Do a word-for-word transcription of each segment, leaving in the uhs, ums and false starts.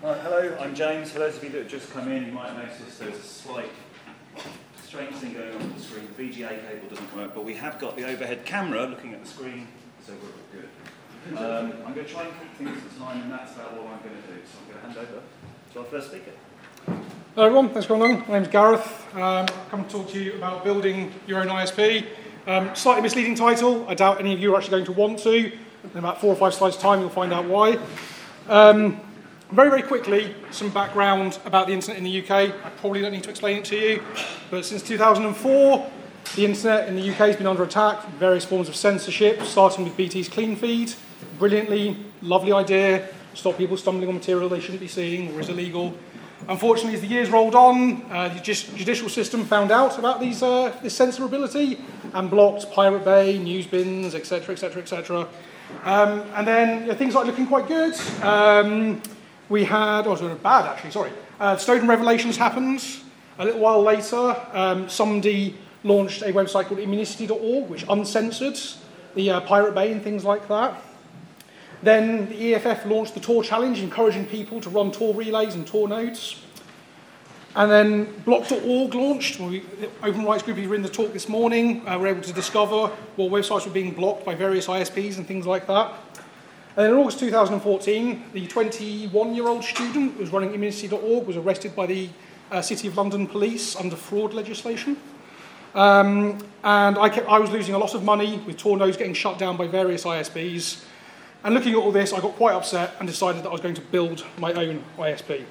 Right, hello, I'm James. For those of you that have just come in, you might notice there's a slight strange thing going on the screen. The V G A cable doesn't work, but we have got the overhead camera looking at the screen, so we're all good. Um, I'm going to try and keep things to time, and that's about all I'm going to do. So I'm going to hand over to our first speaker. Hello everyone, thanks for coming along. My name's Gareth. Um, I've come to talk to you about building your own I S P. Um, slightly misleading title. I doubt any of you are actually going to want to. In about four or five slides' time, you'll find out why. Um, very, very quickly, some background about the internet in the U K. I probably don't need to explain it to you, but since two thousand four, the internet in the U K has been under attack from various forms of censorship, starting with B T's Clean Feed. Brilliantly, lovely idea, stop people stumbling on material they shouldn't be seeing or is illegal. Unfortunately, as the years rolled on, uh, the judicial system found out about these, uh, this censorability and blocked Pirate Bay, Newsbins, et cetera, et cetera, et cetera. Um, and then you know, things started looking quite good. Um, we had, oh, it was bad actually, sorry. Uh, Snowden Revelations happened. A little while later, um, somebody launched a website called immunicity dot org, which uncensored the uh, Pirate Bay and things like that. Then the E F F launched the Tor Challenge, encouraging people to run Tor relays and Tor nodes. And then block dot org launched. We, the Open Rights Group, who were in the talk this morning, uh, were able to discover what websites were being blocked by various I S Ps and things like that. And then in August two thousand fourteen, the twenty-one-year-old student who was running immunicity dot org was arrested by the uh, City of London police under fraud legislation. Um, and I, kept, I was losing a lot of money with Tor nodes getting shut down by various I S Ps. And looking at all this, I got quite upset and decided that I was going to build my own I S P.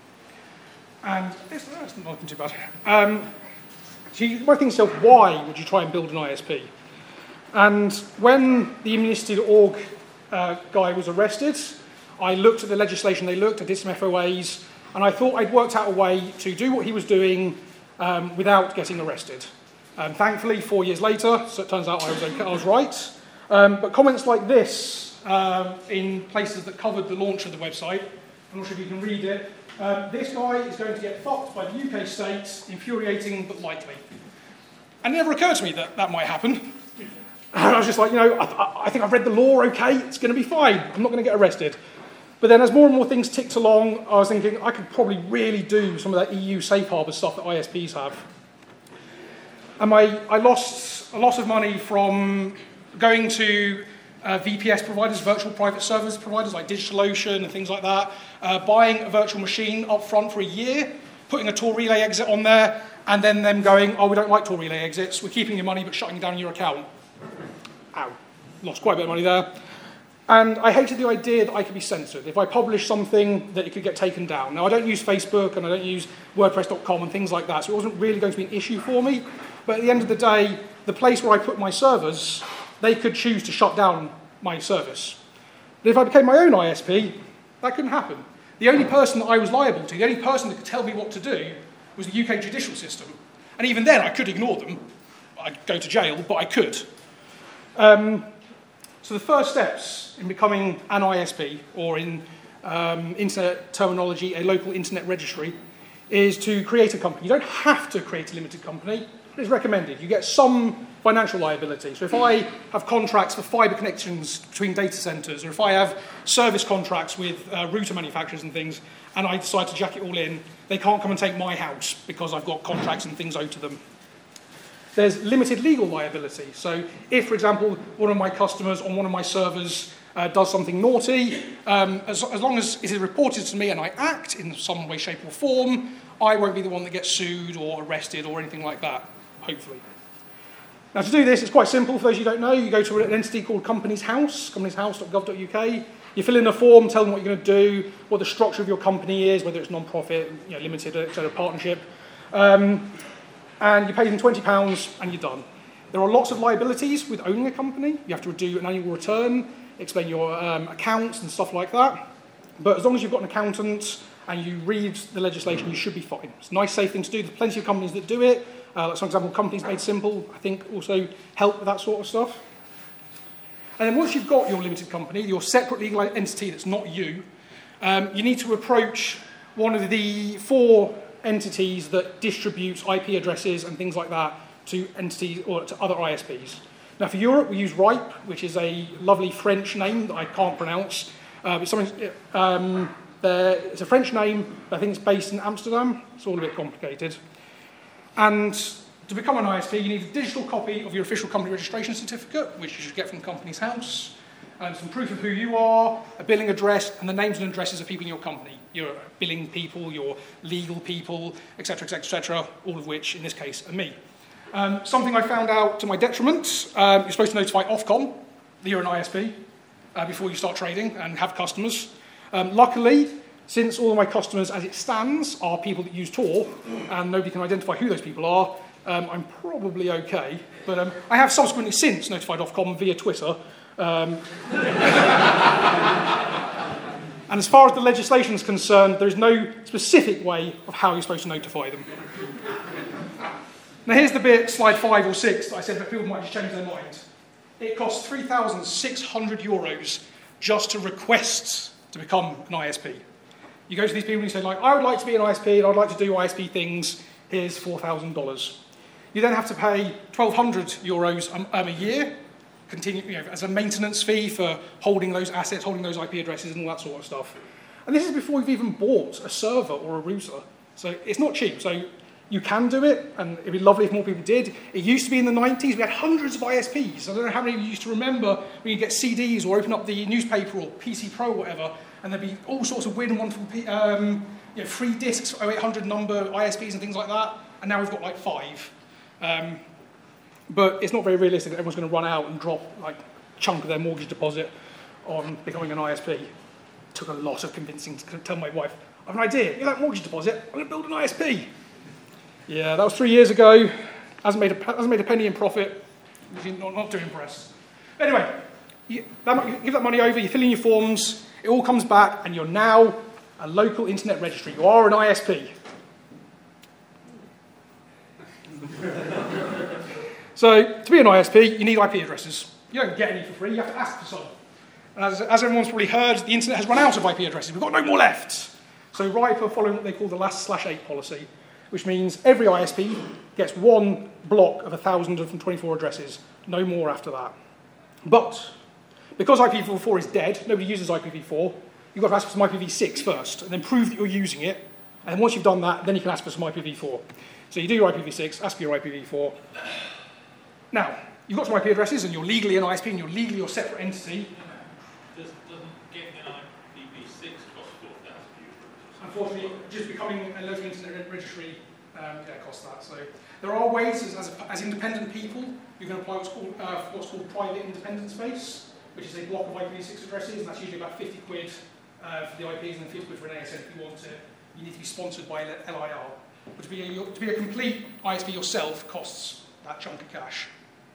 And this, that's nothing too bad. Um, so you might think to yourself, why would you try and build an I S P? And when the immunicity dot org uh, guy was arrested, I looked at the legislation they looked, I did some F O As, and I thought I'd worked out a way to do what he was doing um, without getting arrested. Um, thankfully, four years later, so it turns out I was, okay, I was right. Um, but comments like this uh, in places that covered the launch of the website, I'm not sure if you can read it, Um, this guy is going to get fucked by the U K states, infuriating but likely. And it never occurred to me that that might happen. And I was just like, you know, I, I think I've read the law, okay, it's going to be fine. I'm not going to get arrested. But then as more and more things ticked along, I was thinking I could probably really do some of that E U safe harbour stuff that I S Ps have. And my, I lost a lot of money from going to Uh, V P S providers, virtual private service providers like DigitalOcean and things like that, uh, buying a virtual machine up front for a year, putting a Tor relay exit on there, and then them going, oh, we don't like Tor relay exits, we're keeping your money but shutting down your account. Ow. Lost quite a bit of money there. And I hated the idea that I could be censored. If I published something, that it could get taken down. Now, I don't use Facebook and I don't use WordPress dot com and things like that, so it wasn't really going to be an issue for me. But at the end of the day, the place where I put my servers, they could choose to shut down my service. But if I became my own I S P, that couldn't happen. The only person that I was liable to, the only person that could tell me what to do, was the U K judicial system. And even then, I could ignore them. I'd go to jail, but I could. Um, so the first steps in becoming an I S P, or in um, internet terminology, a local internet registry, is to create a company. You don't have to create a limited company. It's recommended. You get some financial liability. So if I have contracts for fibre connections between data centres, or if I have service contracts with uh, router manufacturers and things, and I decide to jack it all in, they can't come and take my house because I've got contracts and things owed to them. There's limited legal liability. So if, for example, one of my customers on one of my servers uh, does something naughty, um, as, as long as it is reported to me and I act in some way, shape or form, I won't be the one that gets sued or arrested or anything like that. Hopefully. Now, to do this, it's quite simple. For those who don't know, you go to an entity called Companies House, companies house dot gov dot U K. You fill in a form, tell them what you're going to do, what the structure of your company is, whether it's non-profit, you know, limited, et cetera, partnership. Um, and you pay them twenty pounds and you're done. There are lots of liabilities with owning a company. You have to do an annual return, explain your um, accounts and stuff like that. But as long as you've got an accountant and you read the legislation, you should be fine. It's a nice, safe thing to do. There's plenty of companies that do it. Uh, like, for example, Companies Made Simple, I think, also help with that sort of stuff. And then once you've got your limited company, your separate legal entity that's not you, um, you need to approach one of the four entities that distribute I P addresses and things like that to entities or to other I S Ps. Now, for Europe, we use RIPE, which is a lovely French name that I can't pronounce. Uh, it's something, um, There, it's a French name, but I think it's based in Amsterdam. It's all a bit complicated. And to become an I S P, you need a digital copy of your official company registration certificate, which you should get from the company's house, and some proof of who you are, a billing address, and the names and addresses of people in your company. Your billing people, your legal people, et cetera, et cetera, et cetera, all of which, in this case, are me. Um, something I found out to my detriment, um, you're supposed to notify Ofcom that you're an I S P uh, before you start trading and have customers. Um, luckily, since all of my customers, as it stands, are people that use Tor, and nobody can identify who those people are, um, I'm probably okay. But um, I have subsequently since notified Ofcom via Twitter. Um, and as far as the legislation is concerned, there is no specific way of how you're supposed to notify them. Now here's the bit, slide five or six, that I said that people might just change their mind. It costs three thousand six hundred euros just to request to become an I S P. You go to these people and you say, like, I would like to be an I S P and I'd like to do I S P things, here's four thousand dollars. You then have to pay twelve hundred euros um, um, a year, continue, you know, as a maintenance fee for holding those assets, holding those I P addresses and all that sort of stuff. And this is before you've even bought a server or a router. So it's not cheap. So you can do it, and it'd be lovely if more people did. It used to be in the nineties, we had hundreds of I S Ps. I don't know how many of you used to remember when you get C Ds or open up the newspaper or P C Pro or whatever, and there'd be all sorts of weird and wonderful um, you know, free discs, oh eight hundred number I S Ps and things like that, and now we've got like five. Um, but it's not very realistic that everyone's going to run out and drop like a chunk of their mortgage deposit on becoming an I S P. It took a lot of convincing to tell my wife, I have an idea, you know that mortgage deposit, I'm going to build an I S P. Yeah, that was three years ago. Hasn't made a, hasn't made a penny in profit. Not, not too impressed. Anyway, you, that, you give that money over, you fill in your forms, it all comes back, and you're now a local internet registry. You are an I S P. So, to be an I S P, you need I P addresses. You don't get any for free, you have to ask for some. And as, as everyone's probably heard, the internet has run out of I P addresses. We've got no more left. So RIPE are following what they call the last slash eight policy, which means every I S P gets one block of one thousand twenty-four addresses, no more after that. But because I P v four is dead, nobody uses I P v four, you've got to ask for some I P v six first, and then prove that you're using it, and once you've done that, then you can ask for some I P v four. So you do your I P v six, ask for your I P v four. Now, you've got some I P addresses, and you're legally an I S P, and you're legally your separate entity. Does, doesn't getting an I P v six cost four thousand euros? Unfortunately, just becoming a local internet registry um, yeah, costs that. So there are ways, as, as, as independent people, you can apply what's called, uh, what's called private independent space, which is a block of I P v six addresses, and that's usually about fifty quid uh, for the I Ps and fifty quid for an A S N if you want it. You need to be sponsored by L I R. But to be a, to be a complete I S P yourself costs that chunk of cash.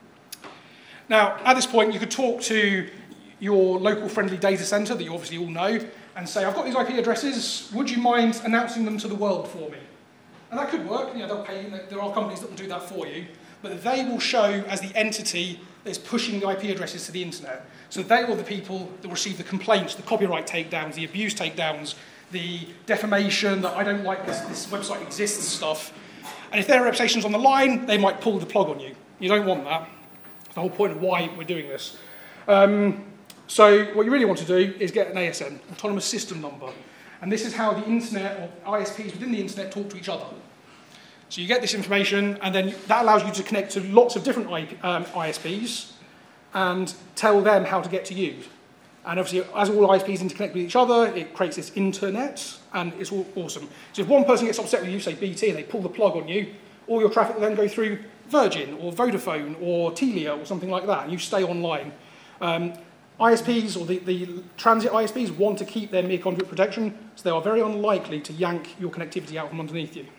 Now, at this point, you could talk to your local friendly data center that you obviously all know and say, I've got these I P addresses, would you mind announcing them to the world for me? And that could work, you know, they'll pay, there are companies that will do that for you, but they will show as the entity that is pushing the I P addresses to the internet. So they are the people that receive the complaints, the copyright takedowns, the abuse takedowns, the defamation, that I don't like this, this website exists stuff. And if their reputation's on the line, they might pull the plug on you. You don't want that. That's the whole point of why we're doing this. Um, so what you really want to do is get an A S N, Autonomous System Number. And this is how the internet, or I S Ps within the internet, talk to each other. So you get this information, and then that allows you to connect to lots of different um, I S Ps and tell them how to get to you. And obviously, as all I S Ps interconnect with each other, it creates this internet, and it's all awesome. So if one person gets upset with you, say B T, and they pull the plug on you, all your traffic will then go through Virgin, or Vodafone, or Telia, or something like that, and you stay online. Um, I S Ps, or the, the transit I S Ps, want to keep their mere conduit protection, so they are very unlikely to yank your connectivity out from underneath you.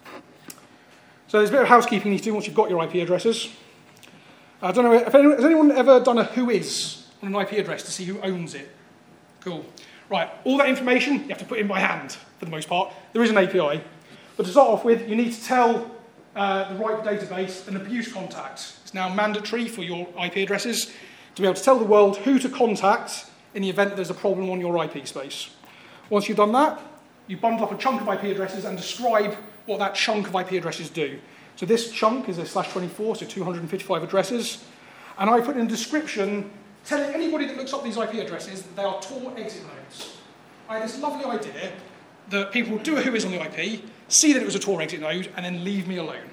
So there's a bit of housekeeping you need to do once you've got your I P addresses. I don't know, if anyone, has anyone ever done a whois on an I P address to see who owns it? Cool. Right, all that information you have to put in by hand, for the most part. There is an A P I. But to start off with, you need to tell uh, the RIPE database an abuse contact. It's now mandatory for your I P addresses to be able to tell the world who to contact in the event there's a problem on your I P space. Once you've done that, you bundle up a chunk of I P addresses and describe what that chunk of I P addresses do. So this chunk is a slash twenty-four, so two hundred fifty-five addresses. And I put in a description telling anybody that looks up these I P addresses that they are Tor exit nodes. I had this lovely idea that people would do a whois on the I P, see that it was a Tor exit node, and then leave me alone.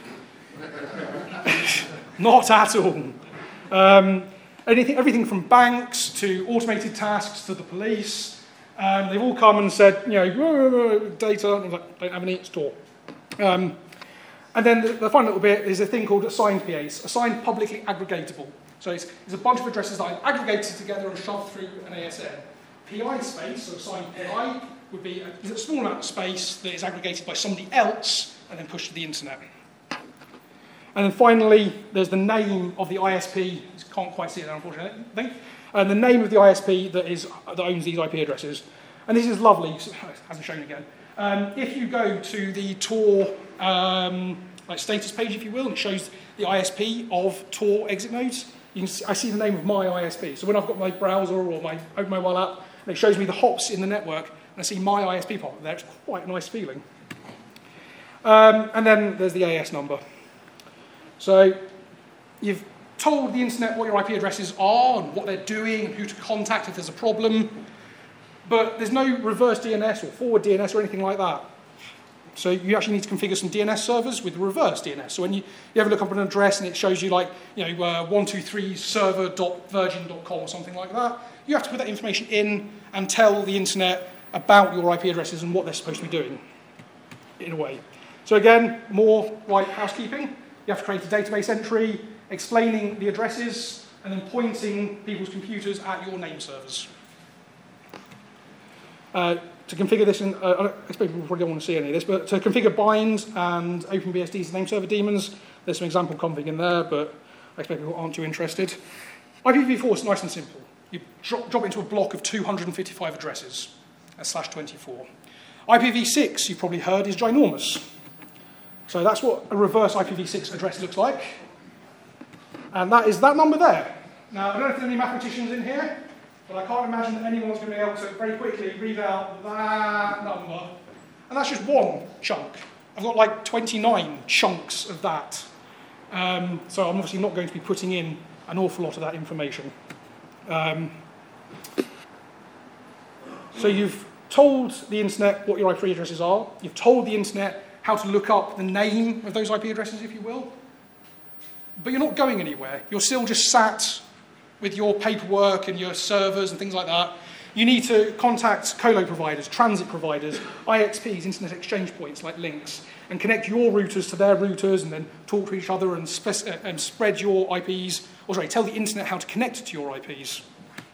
Not at all. Um, anything, everything from banks to automated tasks to the police, um, they've all come and said, you know, data, and I was like, don't have any, it's Tor. Um, and then the, the fun little bit is a thing called assigned P As, assigned publicly aggregatable. So it's, it's a bunch of addresses that I've aggregated together and shoved through an A S N. P I space, so assigned P I, would be a, a small amount of space that is aggregated by somebody else and then pushed to the internet. And then finally, there's the name of the I S P. You can't quite see it there, unfortunately. And the name of the I S P that is that owns these I P addresses. And this is lovely. It hasn't shown again. Um, if you go to the Tor um, like status page, if you will, and it shows the I S P of Tor exit nodes, you can see, I see the name of my I S P. So when I've got my browser or my open mobile app, and it shows me the hops in the network, and I see my I S P pop there, it's quite a nice feeling. Um, and then there's the A S number. So you've told the internet what your I P addresses are and what they're doing and who to contact if there's a problem, but there's no reverse D N S or forward D N S or anything like that. So you actually need to configure some D N S servers with reverse D N S. So when you, you ever look up an address and it shows you like, you know, uh, one two three server dot virgin dot com or something like that, you have to put that information in and tell the internet about your I P addresses and what they're supposed to be doing, in a way. So again, more like housekeeping. You have to create a database entry, explaining the addresses, and then pointing people's computers at your name servers. Uh, to configure this, in, uh, I expect people probably don't want to see any of this, but to configure binds and OpenBSD's name server daemons, there's some example config in there, but I expect people aren't too interested. I P v four is nice and simple. You drop, drop it into a block of two hundred fifty-five addresses, at slash twenty-four. I P v six, you've probably heard, is ginormous. So that's what a reverse I P v six address looks like. And that is that number there. Now, I don't know if there are any mathematicians in here, but I can't imagine that anyone's going to be able to very quickly read out that number. And that's just one chunk. I've got like twenty-nine chunks of that. Um, so I'm obviously not going to be putting in an awful lot of that information. Um, so you've told the internet what your I P addresses are. You've told the internet how to look up the name of those I P addresses, if you will. But you're not going anywhere. You're still just sat with your paperwork and your servers and things like that. You need to contact colo providers, transit providers, I X Ps, internet exchange points like links, and connect your routers to their routers and then talk to each other and, spec- and spread your I Ps, or sorry, tell the internet how to connect to your I Ps.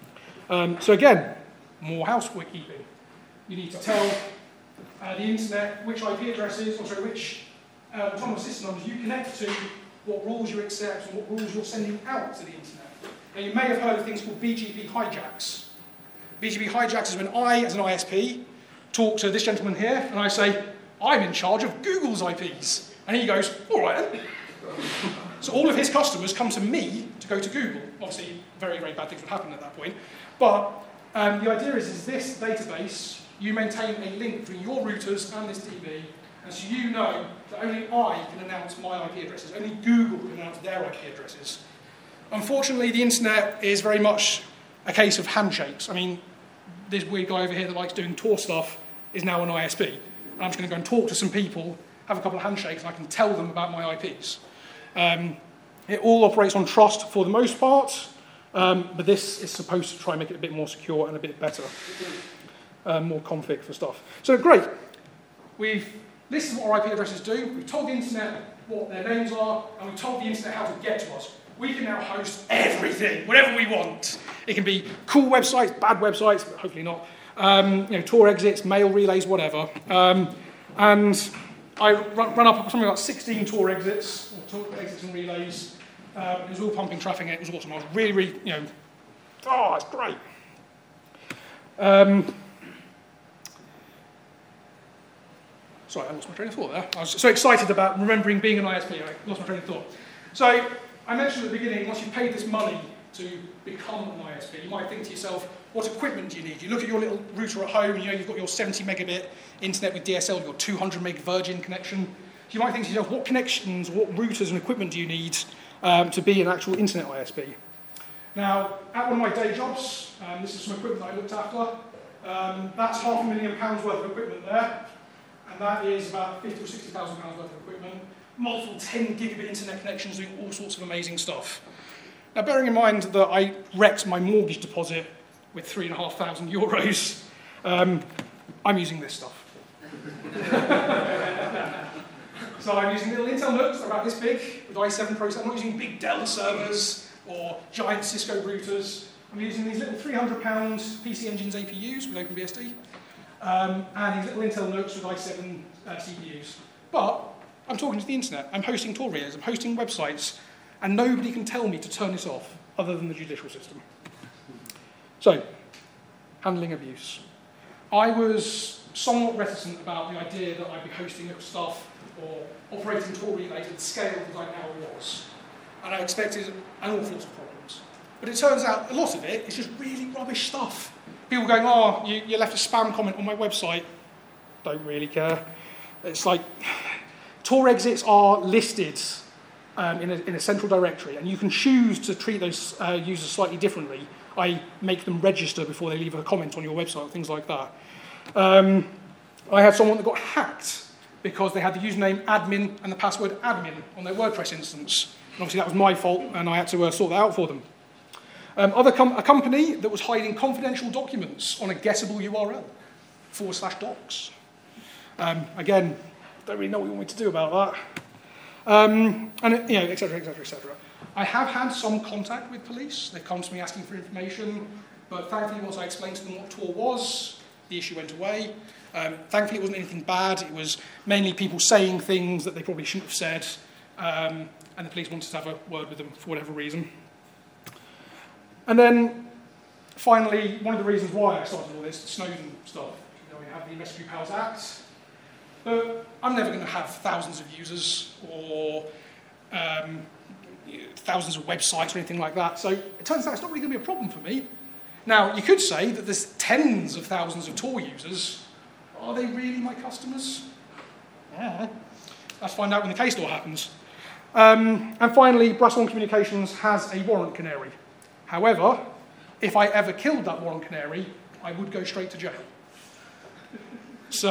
Um, so again, more housekeeping. You need to tell uh, the internet which I P addresses, or sorry, which uh, autonomous system numbers you connect to, what rules you accept, and what rules you're sending out to the internet. Now, you may have heard of things called B G P hijacks. B G P hijacks is when I, as an I S P, talk to this gentleman here, and I say, I'm in charge of Google's I Ps. And he goes, all right then. So all of his customers come to me to go to Google. Obviously, very, very bad things would happen at that point. But um, the idea is, is this database, you maintain a link between your routers and this D B, and so you know that only I can announce my I P addresses, only Google can announce their I P addresses. Unfortunately, the internet is very much a case of handshakes. I mean, this weird guy over here that likes doing Tor stuff is now an I S P. And I'm just going to go and talk to some people, have a couple of handshakes, and I can tell them about my I Ps. Um, it all operates on trust for the most part, um, but this is supposed to try and make it a bit more secure and a bit better. Um, more config for stuff. So great. We've listed what our I P addresses do. We've told the internet what their names are, and we've told the internet how to get to us. We can now host everything, whatever we want. It can be cool websites, bad websites, but hopefully not. Um, you know, Tor exits, mail relays, whatever. Um, and I run, run up something like sixteen Tor exits, or Tor exits and relays. Um, it was all pumping traffic, and it was awesome. I was really, really, you know, oh, it's great. Um, sorry, I lost my train of thought there. I was so excited about remembering being an I S P, I lost my train of thought. So I mentioned at the beginning, once you've paid this money to become an I S P, you might think to yourself, what equipment do you need? You look at your little router at home, you know, you've got your seventy megabit internet with D S L, your two hundred meg Virgin connection. You might think to yourself, what connections, what routers and equipment do you need um, to be an actual internet I S P? Now, at one of my day jobs, um, this is some equipment that I looked after. Um, that's half a million pounds worth of equipment there, and that is about fifty or sixty thousand pounds worth of equipment. Multiple ten gigabit internet connections doing all sorts of amazing stuff. Now, bearing in mind that I wrecked my mortgage deposit with three and a half thousand euros, um, I'm using this stuff. So I'm using little Intel N U Cs, about this big, with i seven processors. I'm not using big Dell servers or giant Cisco routers. I'm using these little three hundred pound P C Engines A P Us with OpenBSD, um, and these little Intel N U Cs with i seven uh, C P Us. But I'm talking to the internet. I'm hosting Torias. I'm hosting websites, and nobody can tell me to turn this off other than the judicial system. So, handling abuse. I was somewhat reticent about the idea that I'd be hosting little stuff or operating Tori-related at the scale that I now was. And I expected an awful lot of problems. But it turns out a lot of it is just really rubbish stuff. People going, oh, you, you left a spam comment on my website. Don't really care. It's like, Tor exits are listed um, in, a, in a central directory, and you can choose to treat those uh, users slightly differently. I make them register before they leave a comment on your website, things like that. Um, I had someone that got hacked because they had the username admin and the password admin on their WordPress instance. And obviously that was my fault, and I had to uh, sort that out for them. Um, other com- a company that was hiding confidential documents on a gettable U R L, forward slash docs. Um, again, don't really know what you want me to do about that. Um, and, you know, et cetera, et cetera, et cetera. I have had some contact with police. They've come to me asking for information, but thankfully once I explained to them what Tor was, the issue went away. Um, thankfully it wasn't anything bad. It was mainly people saying things that they probably shouldn't have said, um, and the police wanted to have a word with them for whatever reason. And then, finally, one of the reasons why I started all this, the Snowden stuff. You know, we have the Investigatory Powers Act, but I'm never going to have thousands of users or um, thousands of websites or anything like that. So it turns out it's not really going to be a problem for me. Now, you could say that there's tens of thousands of Tor users. Are they really my customers? Yeah. Let's find out when the case law happens. Um, and finally, Brasson Communications has a warrant canary. However, if I ever killed that warrant canary, I would go straight to jail. So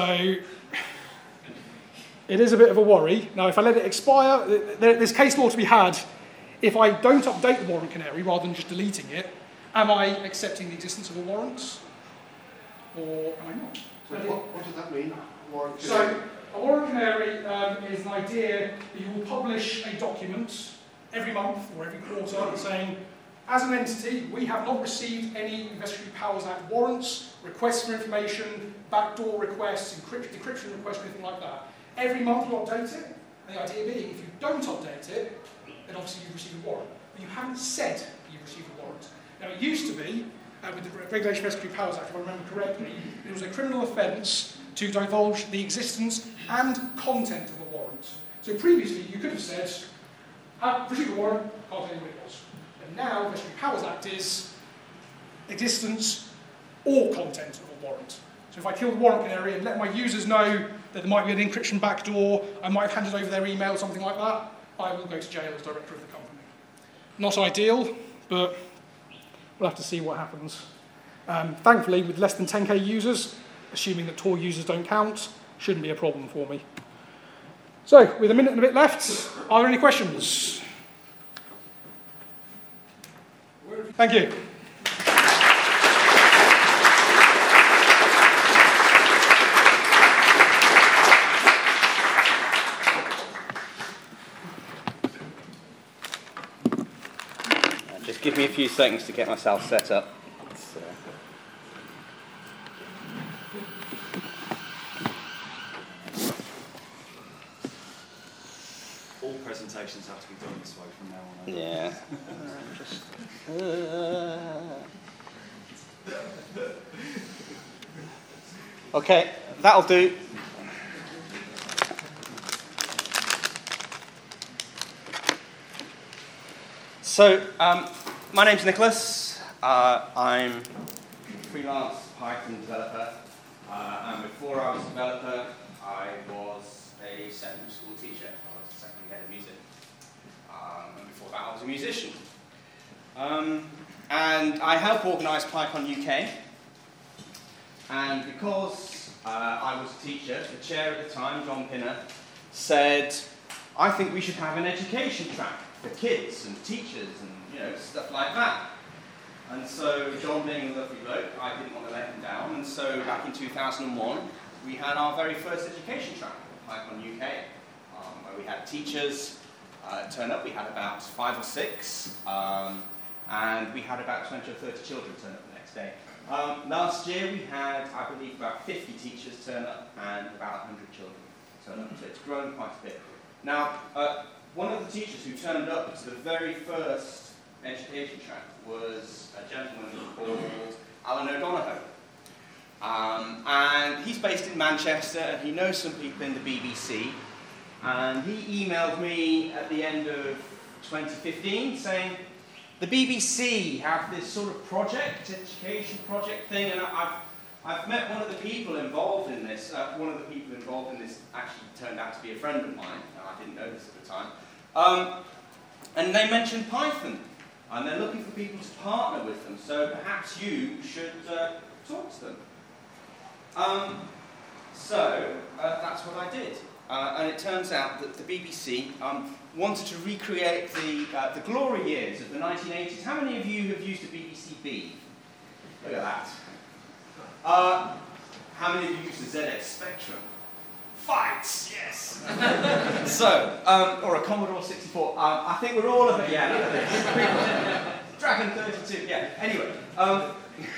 it is a bit of a worry. Now, if I let it expire, there's case law to be had. If I don't update the warrant canary rather than just deleting it, am I accepting the existence of a warrant? Or am I not? So what, what does that mean? Warrant so a warrant canary um, is an idea that you will publish a document every month or every quarter saying, as an entity, we have not received any Investigatory Powers Act warrants, requests for information, backdoor requests, encrypt- decryption requests, anything like that. Every month you update it, and the idea being, if you don't update it, then obviously you've received a warrant. But you haven't said you've received a warrant. Now, it used to be, uh, with the Regulation of Investigatory Powers Act, if I remember correctly, it was a criminal offence to divulge the existence and content of a warrant. So previously, you could have said, I've received a warrant, can't tell you what it was. And now, the Investigatory Powers Act is existence or content of a warrant. So if I kill the warrant canary and let my users know that there might be an encryption backdoor, I might have handed over their email or something like that, I will go to jail as director of the company. Not ideal, but we'll have to see what happens. Um, thankfully, with less than ten K users, assuming that Tor users don't count, shouldn't be a problem for me. So, with a minute and a bit left, are there any questions? Thank you. Just give me a few seconds to get myself set up. So. All presentations have to be done this way from now on. Yeah. Just, uh... Okay, that'll do. So, um, my name's Nicholas. Uh, I'm a freelance Python developer. Uh, and before I was a developer, I was a secondary school teacher. I was a secondary head of music. Um, and before that, I was a musician. Um, and I help organise PyCon U K. And because uh, I was a teacher, the chair at the time, John Pinner, said, I think we should have an education track for kids and teachers and you know stuff like that. And so, John being a lovely bloke, I didn't want to let him down, and so back in two thousand one, we had our very first education track at Python U K, um, where we had teachers uh, turn up. We had about five or six, um, and we had about twenty or thirty children turn up the next day. Um, last year, we had, I believe, about fifty teachers turn up, and about one hundred children turn up, so it's grown quite a bit. Now, uh, one of the teachers who turned up to the very first education track was a gentleman called Alan O'Donoghue. Um, and he's based in Manchester, and he knows some people in the B B C. And he emailed me at the end of twenty fifteen saying, the B B C have this sort of project, education project thing, and I've, I've met one of the people involved in this. Uh, one of the people involved in this actually turned out to be a friend of mine. I didn't know this at the time. Um, and they mentioned Python. And they're looking for people to partner with them, so perhaps you should uh, talk to them. Um, so, uh, that's what I did. Uh, and it turns out that the B B C um, wanted to recreate the, uh, the glory years of the nineteen eighties. How many of you have used a B B C B? Look at that. Uh, how many of you used a Z X Spectrum? Fights, yes. So, um, or a Commodore sixty-four. Um, I think we're all of it. Yeah, look at this. Dragon thirty-two. Yeah. Anyway, um,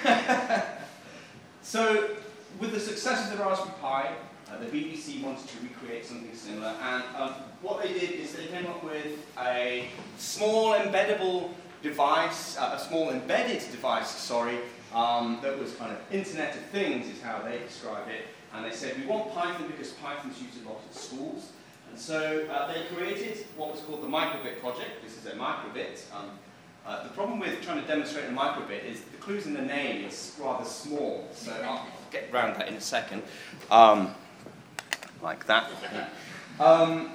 so with the success of the Raspberry Pi, uh, the B B C wanted to recreate something similar, and um, what they did is they came up with a small embeddable device, uh, a small embedded device. Sorry, um, that was kind of Internet of Things, is how they described it. And they said, we want Python because Python's used a lot in schools. And so uh, they created what was called the microbit project. This is a microbit. Um, uh, the problem with trying to demonstrate a microbit is the clues in the name is rather small. So I'll get around that in a second. Um, like that. Um,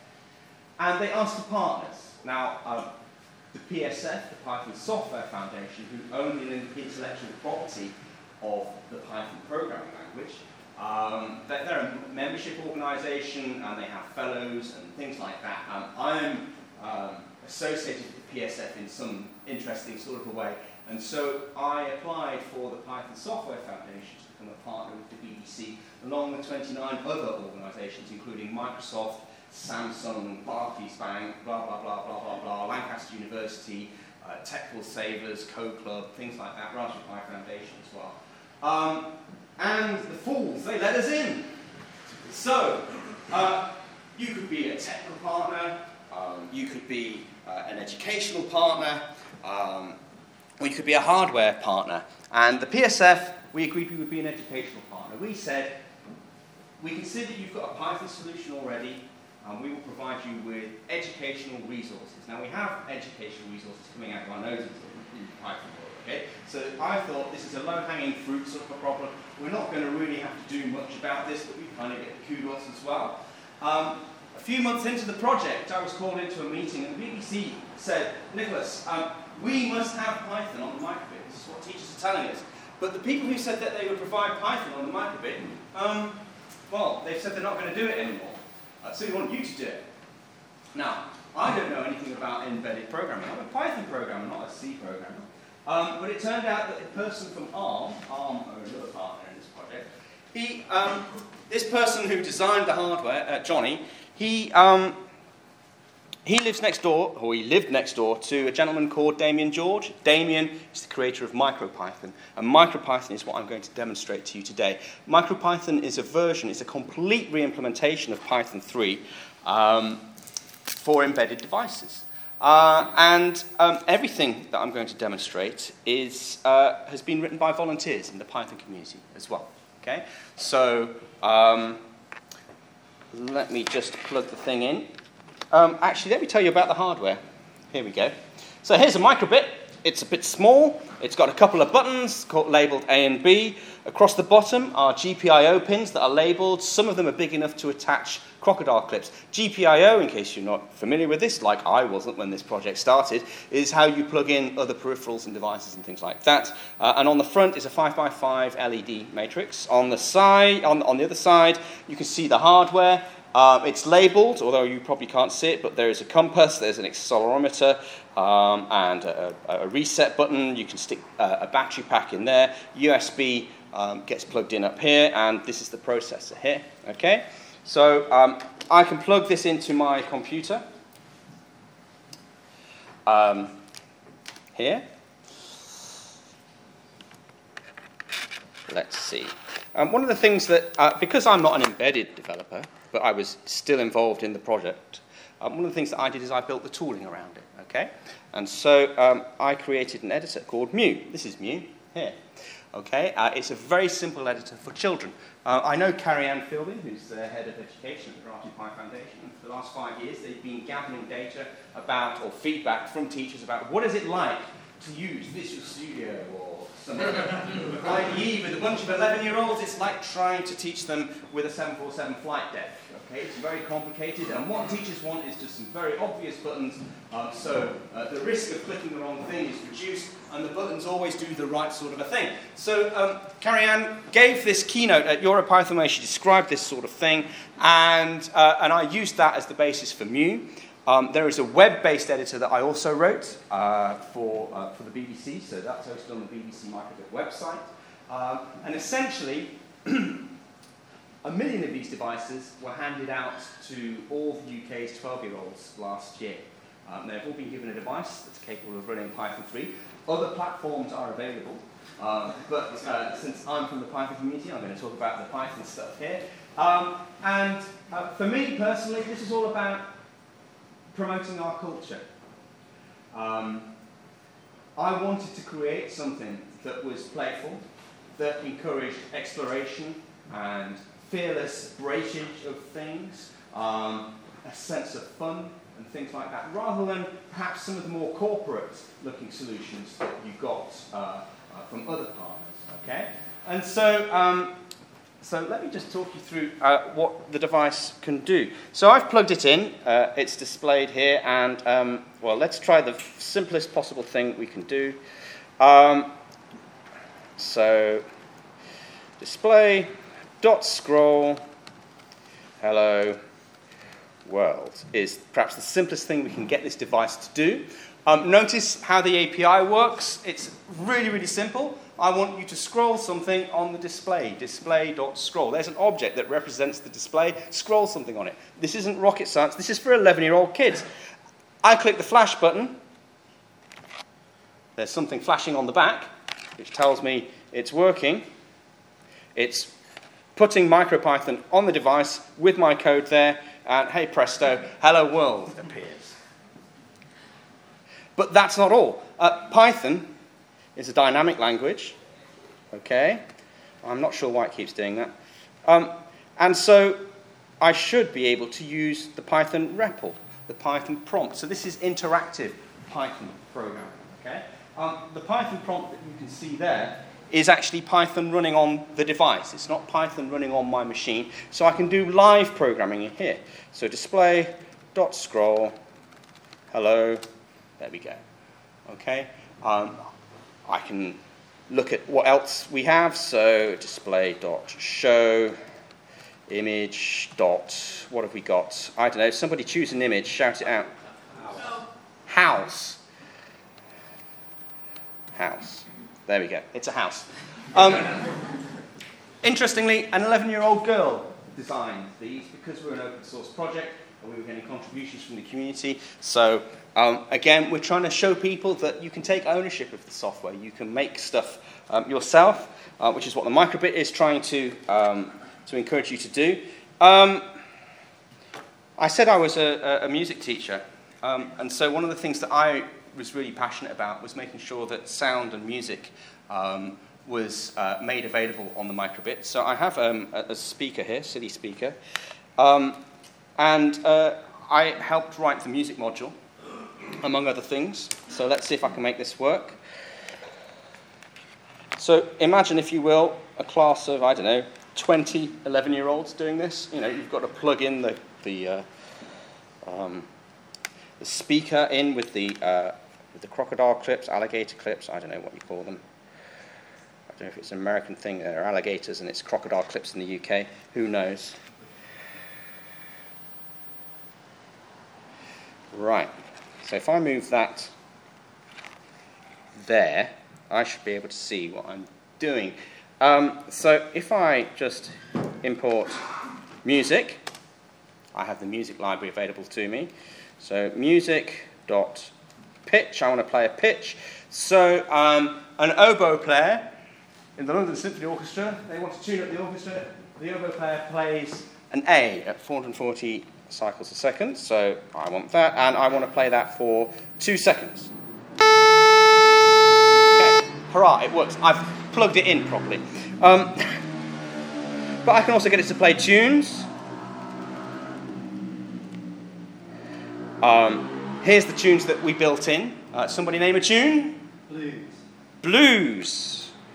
and they asked for partners. Now, um, the P S F, the Python Software Foundation, who own the intellectual property of the Python programming language, Um, they're, they're a membership organisation, and they have fellows and things like that. Um, I'm um, associated with the P S F in some interesting sort of a way, and so I applied for the Python Software Foundation to become a partner with the B B C, along with twenty-nine other organisations, including Microsoft, Samsung, Barclays Bank, blah, blah, blah, blah, blah, blah, Lancaster University, uh, Technical Savers, Code Club, things like that, Raspberry Pi Foundation as well. Um, And the fools, they let us in. So, uh, you could be a technical partner, um, you could be uh, an educational partner, um, or you could be a hardware partner. And the P S F, we agreed we would be an educational partner. We said, we can see that you've got a Python solution already, and we will provide you with educational resources. Now, we have educational resources coming out of our noses in Python world. Okay? So I thought this is a low-hanging fruit sort of a problem. We're not going to really have to do much about this, but we kind of get the kudos as well. Um, a few months into the project, I was called into a meeting, and the B B C said, Nicholas, um, we must have Python on the microbit. This is what teachers are telling us. But the people who said that they would provide Python on the microbit, um, well, they've said they're not going to do it anymore. Uh, so we want you to do it. Now, I don't know anything about embedded programming. I'm a Python programmer, not a C programmer. Um, but it turned out that a person from ARM, ARM are another partner in this project, he, um, this person who designed the hardware, uh, Johnny, he, um, he lives next door, or he lived next door to a gentleman called Damien George. Damien is the creator of MicroPython, and MicroPython is what I'm going to demonstrate to you today. MicroPython is a version, it's a complete re-implementation of Python three um, for embedded devices. Uh, and um, everything that I'm going to demonstrate is, uh, has been written by volunteers in the Python community as well. Okay? So um, let me just plug the thing in. Um, actually, let me tell you about the hardware. Here we go. So here's a microbit. it's a bit small. It's got a couple of buttons called, labeled A and B. Across the bottom are G P I O pins that are labeled. Some of them are big enough to attach crocodile clips. G P I O, in case you're not familiar with this, like I wasn't when this project started, is how you plug in other peripherals and devices and things like that. Uh, and on the front is a five by five L E D matrix. On the side, on, on the other side, you can see the hardware. Um, it's labelled, although you probably can't see it, but there is a compass, there's an accelerometer, um, and a, a reset button. You can stick uh, a battery pack in there. U S B um, gets plugged in up here, and this is the processor here. Okay, so um, I can plug this into my computer um, here. Let's see. Um, one of the things that, uh, because I'm not an embedded developer, but I was still involved in the project, um, one of the things that I did is I built the tooling around it, okay? And so um, I created an editor called Mu. This is Mu, here, okay? Uh, it's a very simple editor for children. Uh, I know Carrie Ann Fielding, who's the head of education at the Raspberry Pi Foundation, and for the last five years they've been gathering data about, or feedback from teachers about what is it like to use Visual Studio or some other I D E with a bunch of eleven-year-olds. It's like trying to teach them with a seven forty-seven flight deck. Okay, it's very complicated, and what teachers want is just some very obvious buttons, um, so uh, the risk of clicking the wrong thing is reduced, and the buttons always do the right sort of a thing. So um, Carrie Ann gave this keynote at EuroPython where she described this sort of thing, and, uh, and I used that as the basis for Mu. Um, there is a web-based editor that I also wrote uh, for, uh, for the B B C, so that's hosted on the B B C Microbit website. Um, and essentially, a million of these devices were handed out to all the U K's twelve-year-olds last year. Um, they've all been given a device that's capable of running Python three. Other platforms are available, um, but uh, since I'm from the Python community, I'm going to talk about the Python stuff here. Um, and uh, for me personally, this is all about promoting our culture. Um, I wanted to create something that was playful, that encouraged exploration and fearless breakage of things, um, a sense of fun and things like that, rather than perhaps some of the more corporate-looking solutions that you got uh, uh, from other partners. Okay, and so. Um, So let me just talk you through uh, what the device can do. So I've plugged it in. Uh, it's displayed here. And, um, well, let's try the simplest possible thing we can do. Um, so display, dot scroll, hello, world is perhaps the simplest thing we can get this device to do. Um, notice how the A P I works. It's really, really simple. I want you to scroll something on the display, display.scroll. There's an object that represents the display. Scroll something on it. This isn't rocket science. This is for eleven-year-old kids. I click the flash button. There's something flashing on the back, which tells me it's working. It's putting MicroPython on the device with my code there, and hey presto, hello world appears. But that's not all. Uh, Python is a dynamic language, okay? I'm not sure why it keeps doing that. Um, and so I should be able to use the Python R E P L, the Python prompt. So this is interactive Python programming, okay? Um, the Python prompt that you can see there is actually Python running on the device. It's not Python running on my machine. So I can do live programming in here. So display, dot scroll, hello, there we go, okay? Um, I can look at what else we have. So display dot show image dot, what have we got? I don't know, somebody choose an image, shout it out. House. House. There we go, it's a house. Um, interestingly, an eleven-year-old girl designed these because we're an open source project and we were getting contributions from the community. So um, again, we're trying to show people that you can take ownership of the software. You can make stuff um, yourself, uh, which is what the Microbit is trying to, um, to encourage you to do. Um, I said I was a, a music teacher, um, and so one of the things that I was really passionate about was making sure that sound and music um, was uh, made available on the Microbit. So I have um, a, a speaker here, C D speaker, um, and uh, I helped write the music module, among other things. So let's see if I can make this work. So imagine, if you will, a class of, I don't know, twenty eleven-year-olds doing this. You know, you've got to plug in the, the, uh, um, the speaker in with the, uh, with the crocodile clips, alligator clips, I don't know what you call them. I don't know if it's an American thing, they're alligators and it's crocodile clips in the U K, who knows. Right, so if I move that there, I should be able to see what I'm doing. Um, so if I just import music, I have the music library available to me. So music.pitch, I want to play a pitch. So um, an oboe player in the London Symphony Orchestra, they want to tune up the orchestra. The oboe player plays an A at four hundred forty cycles a second. So I want that, and I want to play that for two seconds. Okay, hurrah, it works. I've plugged it in properly. Um, but I can also get it to play tunes. Um, here's the tunes that we built in. Uh, somebody name a tune? Blues. Blues.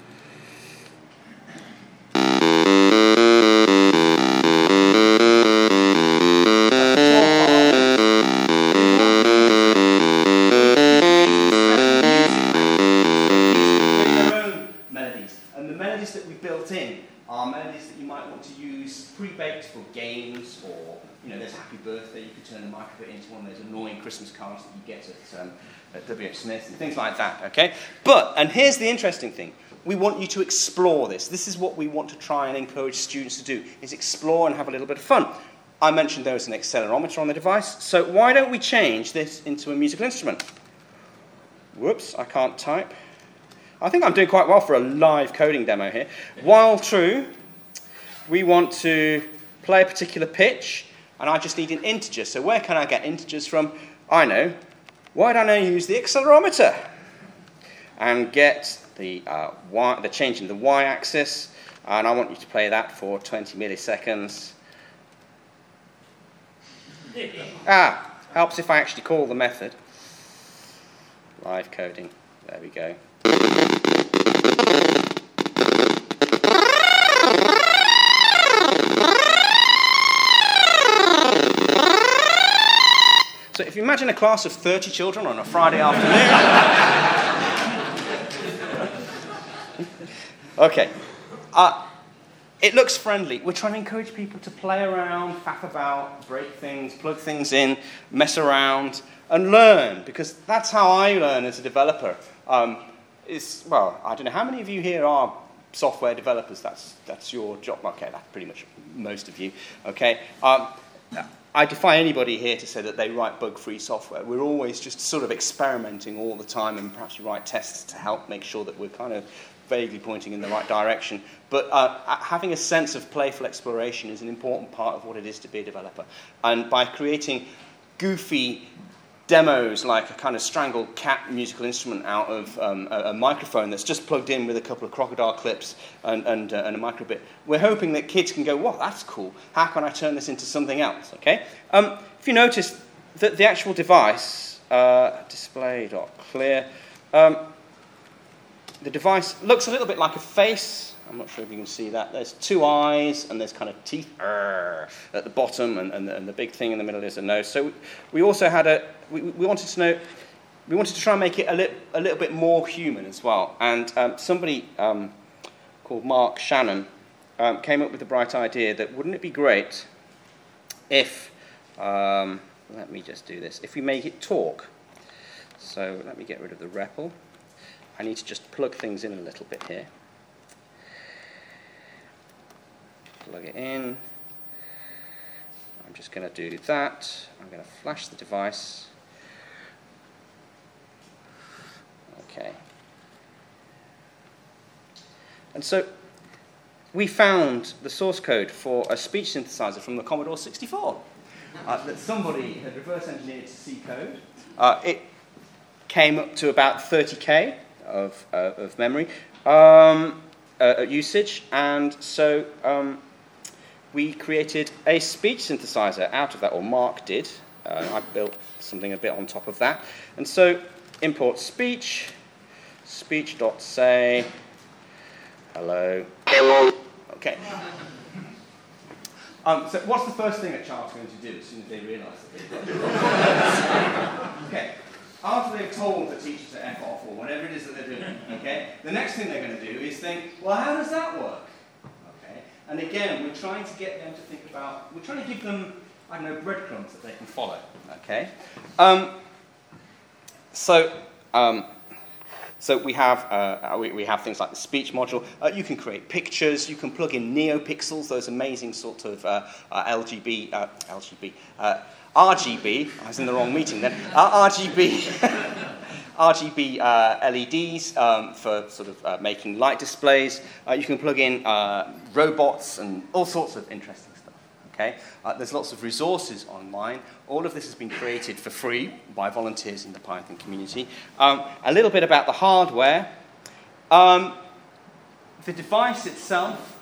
That we built in are melodies that you might want to use pre-baked for games, or, you know, there's Happy Birthday, you could turn the microphone into one of those annoying Christmas cards that you get at, um, at W H Smith and things like that, okay? But, and here's the interesting thing, we want you to explore this. This is what we want to try and encourage students to do, is explore and have a little bit of fun. I mentioned there was an accelerometer on the device, so why don't we change this into a musical instrument? Whoops, I can't type. I think I'm doing quite well for a live coding demo here. While true, we want to play a particular pitch, and I just need an integer. So where can I get integers from? I know. Why don't I use the accelerometer and get the, uh, y, the change in the y-axis, and I want you to play that for twenty milliseconds. Ah, helps if I actually call the method. Live coding. There we go. So if you imagine a class of thirty children on a Friday afternoon. Okay. Uh, it looks friendly. We're trying to encourage people to play around, faff about, break things, plug things in, mess around, and learn, because that's how I learn as a developer. Um, Is, well, I don't know, how many of you here are software developers? That's that's your job. Okay, that's pretty much most of you. Okay, um, I defy anybody here to say that they write bug-free software. We're always just sort of experimenting all the time, and perhaps we write tests to help make sure that we're kind of vaguely pointing in the right direction. But uh, having a sense of playful exploration is an important part of what it is to be a developer. And by creating goofy demos, like a kind of strangled cat musical instrument out of um, a, a microphone that's just plugged in with a couple of crocodile clips and, and, uh, and a microbit. We're hoping that kids can go, wow, that's cool. How can I turn this into something else? Okay. Um, if you notice that the actual device, uh, display.clear, um, the device looks a little bit like a face. I'm not sure if you can see that. There's two eyes, and there's kind of teeth uh, at the bottom, and, and, the, and the big thing in the middle is a nose. So we also had a, we, we wanted to know, we wanted to try and make it a, li- a little bit more human as well. And um, somebody um, called Mark Shannon um, came up with the bright idea that wouldn't it be great if, um, let me just do this, if we make it talk. So let me get rid of the R E P L. I need to just plug things in a little bit here. Plug it in. I'm just going to do that. I'm going to flash the device. Okay. And so we found the source code for a speech synthesizer from the Commodore sixty-four uh, that somebody had reverse engineered to C code. Uh, it came up to about thirty K of, uh, of memory um, uh, usage, and so um, we created a speech synthesizer out of that, or Mark did. Uh, I built something a bit on top of that. And so import speech, speech.say, Hello. Okay. Um, so what's the first thing a child's going to do as soon as they realise that they've got it? Okay. After they've told the teacher to F off or whatever it is that they're doing, okay, the next thing they're going to do is think, well, how does that work? Okay. And again, we're trying to get them to think about, we're trying to give them, I don't know, breadcrumbs that they can follow. Okay. Um, so, um, So we have uh, we, we have things like the speech module. Uh, you can create pictures. You can plug in NeoPixels, those amazing sort of uh, uh, L G B, uh, L G B, uh, R G B. I was in the wrong meeting then. Uh, R G B, R G B uh, L E Ds um, for sort of uh, making light displays. Uh, you can plug in uh, robots and all sorts of interesting stuff. Okay, uh, there's lots of resources online. All of this has been created for free by volunteers in the Python community. Um, a little bit about the hardware. Um, the device itself,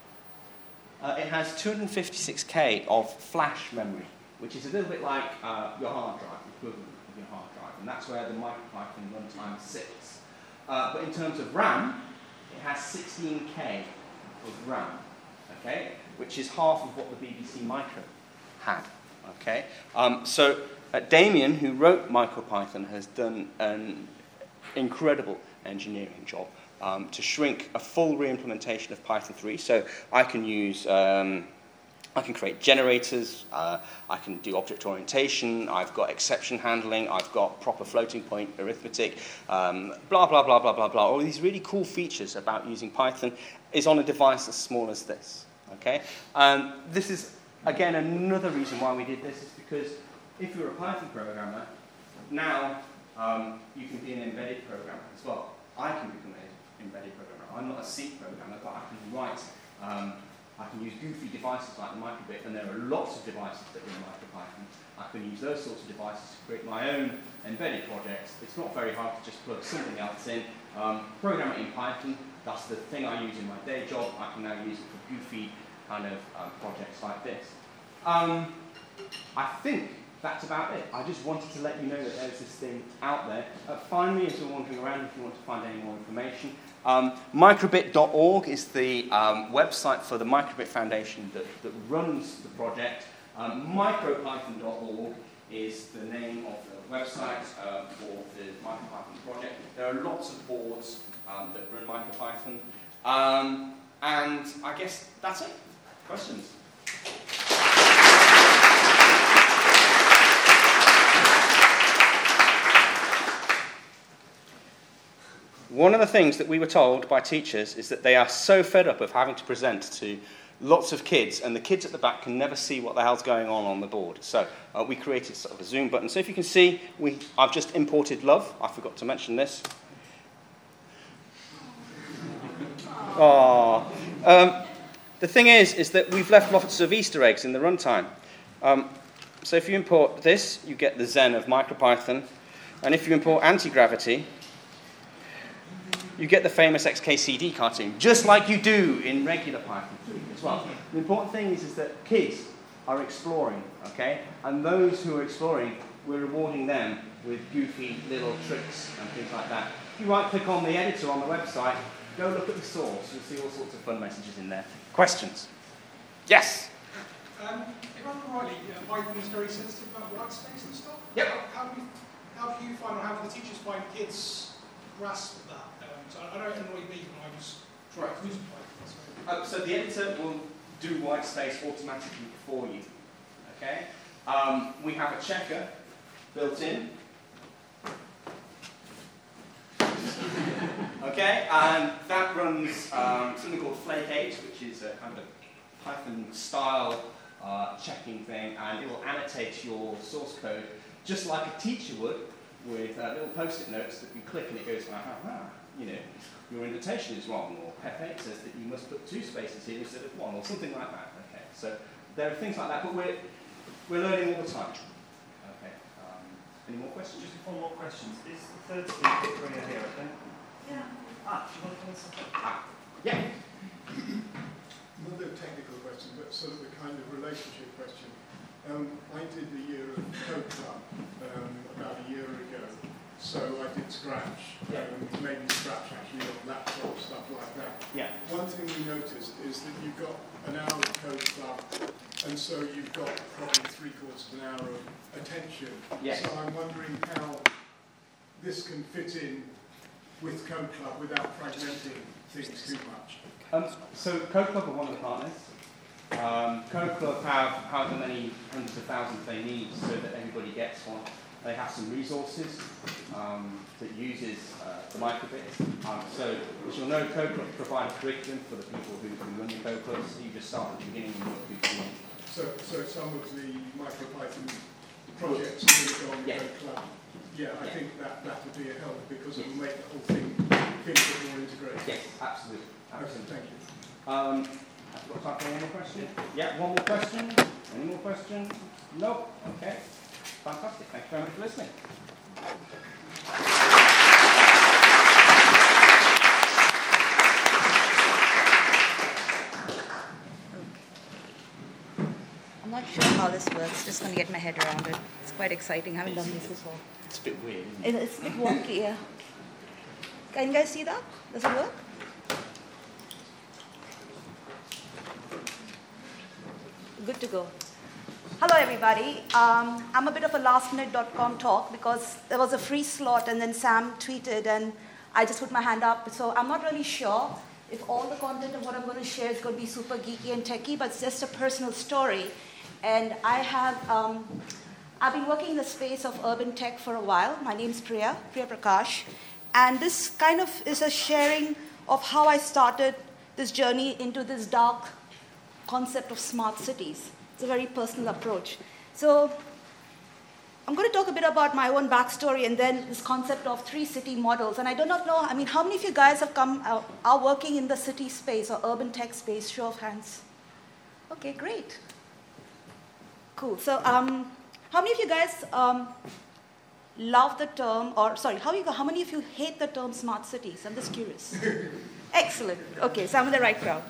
uh, it has two hundred fifty-six K of flash memory, which is a little bit like uh, your hard drive, the equivalent of your hard drive, and that's where the MicroPython runtime sits. Uh, but in terms of RAM, it has sixteen K of RAM, okay, which is half of what the B B C Micro had. Okay, um, so uh, Damien, who wrote MicroPython, has done an incredible engineering job um, to shrink a full re-implementation of Python three. So I can use, um, I can create generators, uh, I can do object orientation, I've got exception handling, I've got proper floating point arithmetic, um, blah, blah, blah, blah, blah, blah. All these really cool features about using Python is on a device as small as this. Okay, um, this is again, another reason why we did this is because if you're a Python programmer, now um, you can be an embedded programmer as well. I can become an embedded programmer. I'm not a C programmer, but I can write, um, I can use goofy devices like the microbit, and there are lots of devices that run MicroPython. I can use those sorts of devices to create my own embedded projects. It's not very hard to just plug something else in. Um, program it in Python, that's the thing I use in my day job. I can now use it for goofy kind of um, projects like this. Um, I think that's about it. I just wanted to let you know that there's this thing out there. Uh, find me as you're wandering around if you want to find any more information. Um, microbit dot org is the um, website for the Microbit Foundation that, that runs the project. Um, micropython dot org is the name of the website uh, for the MicroPython project. There are lots of boards um, that run MicroPython. Um, and I guess that's it. Questions? One of the things that we were told by teachers is that they are so fed up of having to present to lots of kids, and the kids at the back can never see what the hell's going on on the board. So uh, we created sort of a zoom button. So if you can see, we, I've just imported Love. I forgot to mention this. Aww. Um, the thing is, is that we've left lots of Easter eggs in the runtime. Um, so if you import this, you get the Zen of MicroPython. And if you import anti-gravity, you get the famous X K C D cartoon, just like you do in regular Python three as well. The important thing is, is that kids are exploring, okay? And those who are exploring, we're rewarding them with goofy little tricks and things like that. If you right-click on the editor on the website, go look at the source. You'll see all sorts of fun messages in there. Questions? Yes? Um, if I remember rightly, uh, Python is very sensitive about white space and stuff. Yep. How, how, do you, how do you find, or how do the teachers find kids grasp that? Um, so I, I know it annoyed me when I was trying to use Python. Uh, so the editor will do white space automatically for you. Okay? Um, we have a checker built in. Okay, and that runs um, something called Flake eight, which is a kind of a Python-style uh, checking thing, and it will annotate your source code just like a teacher would, with uh, little post-it notes that you click and it goes, ah, ah, you know, your indentation is wrong, or P E P eight says that you must put two spaces here instead of one, or something like that. Okay, so there are things like that, but we're we're learning all the time. Okay, um, any more questions? Just one more question. Is the third speaker Korea here? I think. Yeah. Ah, do you want to come something? Ah, yeah. Not a technical question, but sort of a kind of relationship question. Um, I did the year of Code Club um, about a year ago, So I did Scratch, Yeah. um, mainly Scratch actually on laptop, stuff like that. Yeah. One thing we noticed is that you've got an hour of Code Club, and so you've got probably three quarters of an hour of attention. Yes. So I'm wondering how this can fit in with Code Club without fragmenting things too much. Um, so Code Club are one of the partners. Um, Code Club have however many hundreds of thousands they need so that everybody gets one. They have some resources um, that uses uh, the microbits. Um, so, as you'll know, Code Club provide a curriculum for the people who, who run the Code Club, so you just start at the beginning and work through to the end. So, so some of the MicroPython projects are going to go on the Yeah. Code Club. Yeah, I Yeah. think that, that would be a help because it Yes. will make the whole thing feel a bit more integrated. Yes, absolutely. Okay, absolutely. thank you. Um, I've got time for one more question. Yeah, one more question. Any more questions? No? Okay. Fantastic. Thank you very much for listening. I'm not sure how this works. Just going to get my head around it. It's quite exciting. I haven't done this before. It's a bit weird, isn't it? It- It's a bit wonky, yeah. Can you guys see that? Does it work? Good to go. Hello, everybody. Um, I'm a bit of a last minute dot com talk because there was a free slot and then Sam tweeted and I just put my hand up. So I'm not really sure if all the content of what I'm going to share is going to be super geeky and techy, but it's just a personal story. And I have, um, I've been working in the space of urban tech for a while. My name's Priya, Priya Prakash. And this kind of is a sharing of how I started this journey into this dark concept of smart cities. It's a very personal approach. So I'm going to talk a bit about my own backstory and then this concept of three city models. And I do not know, I mean, how many of you guys have come, uh, are working in the city space or urban tech space? Show of hands. Okay, great. Cool. So um, how many of you guys um, love the term, or sorry, how, you, how many of you hate the term smart cities? I'm just curious. Excellent. Okay, so I'm in the right crowd.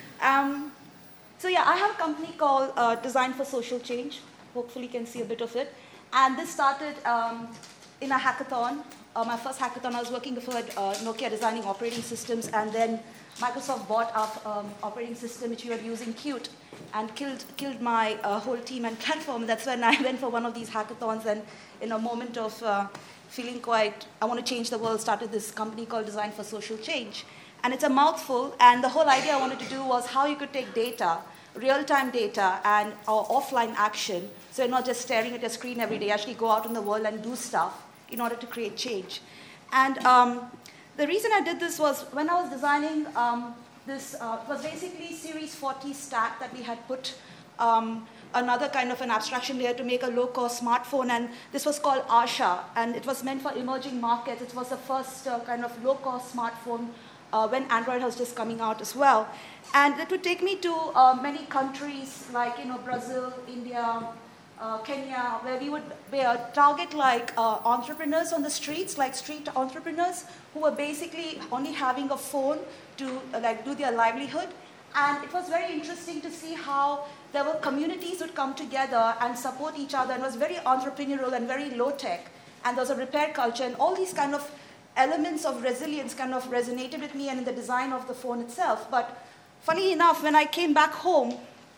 Um, So yeah, I have a company called uh, Design for Social Change. Hopefully you can see a bit of it. And this started um, in a hackathon. Uh, my first hackathon, I was working before at uh, Nokia designing operating systems, and then Microsoft bought our um, operating system, which we were using, Qt, and killed, killed my uh, whole team and platform. That's when I went for one of these hackathons, and in a moment of uh, feeling quite, I want to change the world, started this company called Design for Social Change. And it's a mouthful, and the whole idea I wanted to do was how you could take data, real-time data, and uh, offline action, so you're not just staring at your screen every day, actually go out in the world and do stuff in order to create change. And um, the reason I did this was when I was designing um, this, uh, it was basically Series forty stack that we had put um, another kind of an abstraction layer to make a low-cost smartphone, and this was called Asha, and it was meant for emerging markets. It was the first uh, kind of low-cost smartphone Uh, when Android was just coming out as well. And it would take me to uh, many countries like, you know, Brazil, India, uh, Kenya, where we would uh, target like uh, entrepreneurs on the streets, like street entrepreneurs who were basically only having a phone to uh, like do their livelihood. And it was very interesting to see how there were communities would come together and support each other, and it was very entrepreneurial and very low tech. And there was a repair culture, and all these kind of elements of resilience kind of resonated with me and in the design of the phone itself. But funny enough, when I came back home,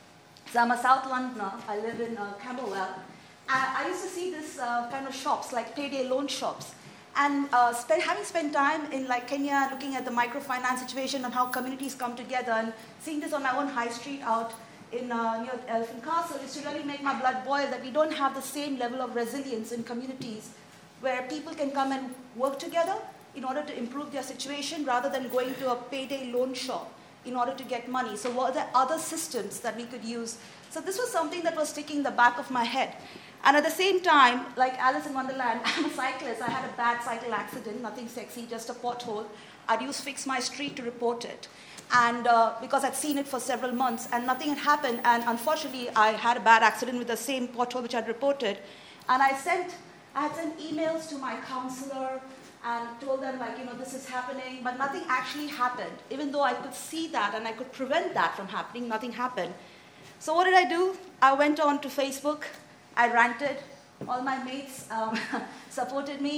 so I'm a South Londoner, I live in uh, Camberwell, I, I used to see this uh, kind of shops, like payday loan shops. And uh, spend, having spent time in like Kenya, looking at the microfinance situation and how communities come together, and seeing this on my own high street out in uh, near Elephant Castle, is to really make my blood boil that we don't have the same level of resilience in communities where people can come and work together in order to improve their situation rather than going to a payday loan shop in order to get money. So what are the other systems that we could use? So this was something that was sticking in the back of my head. And at the same time, like Alice in Wonderland, I'm a cyclist. I had a bad cycle accident, nothing sexy, just a pothole. I'd use Fix My Street to report it. And uh, because I'd seen it for several months and nothing had happened, and unfortunately I had a bad accident with the same pothole which I'd reported. And I sent I had sent emails to my counselor and told them, like, you know, this is happening, but nothing actually happened. Even though I could see that and I could prevent that from happening, nothing happened. So what did I do? I went on to Facebook, I ranted, all my mates um, supported me.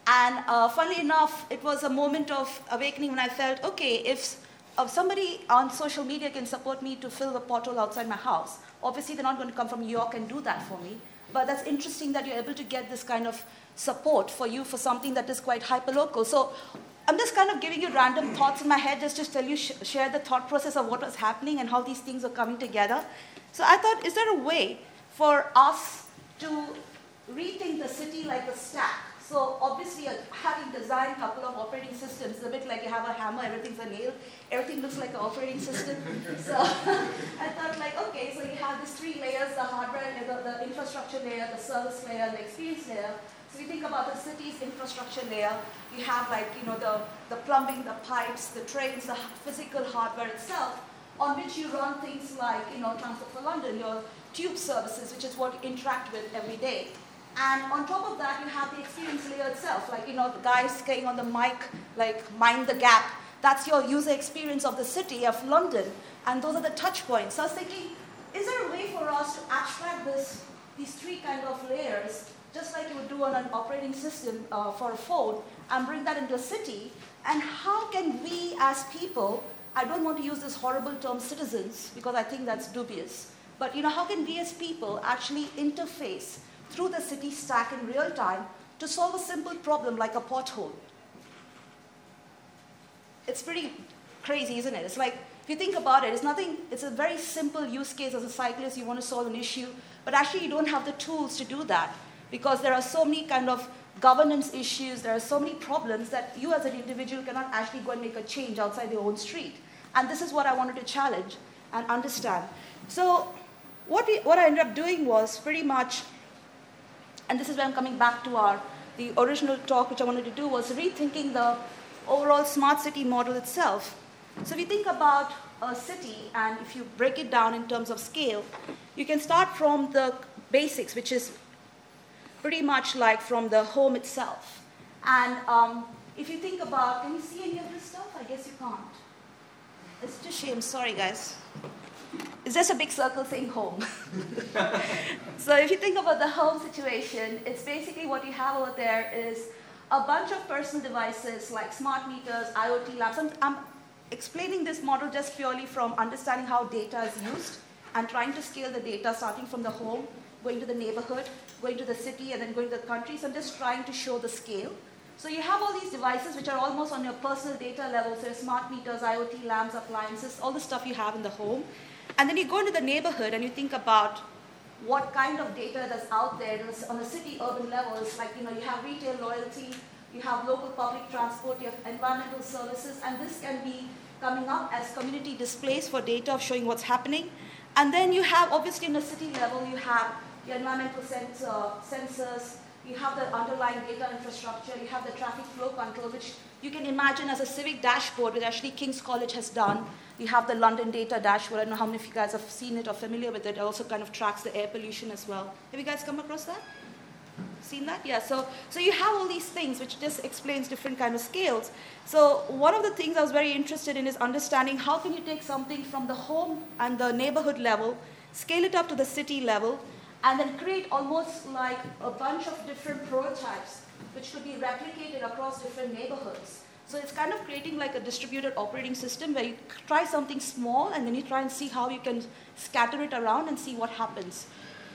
And uh, funnily enough, it was a moment of awakening when I felt, okay, if uh, somebody on social media can support me to fill the pothole outside my house, obviously they're not going to come from New York and do that for me. But that's interesting that you're able to get this kind of support for you for something that is quite hyperlocal. So I'm just kind of giving you random thoughts in my head just to tell you, sh share the thought process of what was happening and how these things are coming together. So I thought, is there a way for us to rethink the city like a stack? So obviously, uh, having designed a couple of operating systems, it's a bit like you have a hammer, everything's a nail, everything looks like an operating system. So I thought like, okay, so you have these three layers, the hardware, the, the infrastructure layer, the service layer, the experience layer. So you think about the city's infrastructure layer, you have like, you know, the, the plumbing, the pipes, the trains, the physical hardware itself, on which you run things like, you know, Transport for London, your tube services, which is what you interact with every day. And on top of that, you have the experience layer itself, like, you know, the guys saying on the mic, like, mind the gap. That's your user experience of the city of London. And those are the touch points. So I was thinking, is there a way for us to abstract this, these three kind of layers, just like you would do on an operating system uh, for a phone, and bring that into a city? And how can we as people, I don't want to use this horrible term citizens, because I think that's dubious, but, you know, how can we as people actually interface through the city stack in real time to solve a simple problem like a pothole? It's pretty crazy, isn't it? It's like, if you think about it, it's nothing, it's a very simple use case as a cyclist, you want to solve an issue, but actually you don't have the tools to do that because there are so many kind of governance issues, there are so many problems that you as an individual cannot actually go and make a change outside your own street. And this is what I wanted to challenge and understand. So what, we, what I ended up doing was pretty much, and this is where I'm coming back to our, the original talk which I wanted to do was rethinking the overall smart city model itself. So if you think about a city, and if you break it down in terms of scale, you can start from the basics, which is pretty much like from the home itself. And um, if you think about, can you see any of this stuff? I guess you can't. It's just a shame, sorry guys. It's just a big circle saying home. So if you think about the home situation, it's basically what you have over there is a bunch of personal devices like smart meters, IoT labs. I'm, I'm explaining this model just purely from understanding how data is used and trying to scale the data starting from the home, going to the neighborhood, going to the city, and then going to the country. So I'm just trying to show the scale. So you have all these devices which are almost on your personal data level, so your smart meters, IoT lamps, appliances, all the stuff you have in the home. And then you go into the neighborhood and you think about what kind of data that's out there on a city urban level. It's like, you know, you have retail loyalty, you have local public transport, you have environmental services, and this can be coming up as community displays for data of showing what's happening. And then you have, obviously, on a city level, you have your environmental sensor, sensors, you have the underlying data infrastructure, you have the traffic flow control, which you can imagine as a civic dashboard, which actually King's College has done. You have the London data dashboard. I don't know how many of you guys have seen it or familiar with it. It also kind of tracks the air pollution as well. Have you guys come across that? Seen that? Yeah, so, so you have all these things, which just explains different kind of scales. So one of the things I was very interested in is understanding how can you take something from the home and the neighborhood level, scale it up to the city level, and then create almost like a bunch of different prototypes which could be replicated across different neighborhoods. So it's kind of creating like a distributed operating system where you try something small and then you try and see how you can scatter it around and see what happens.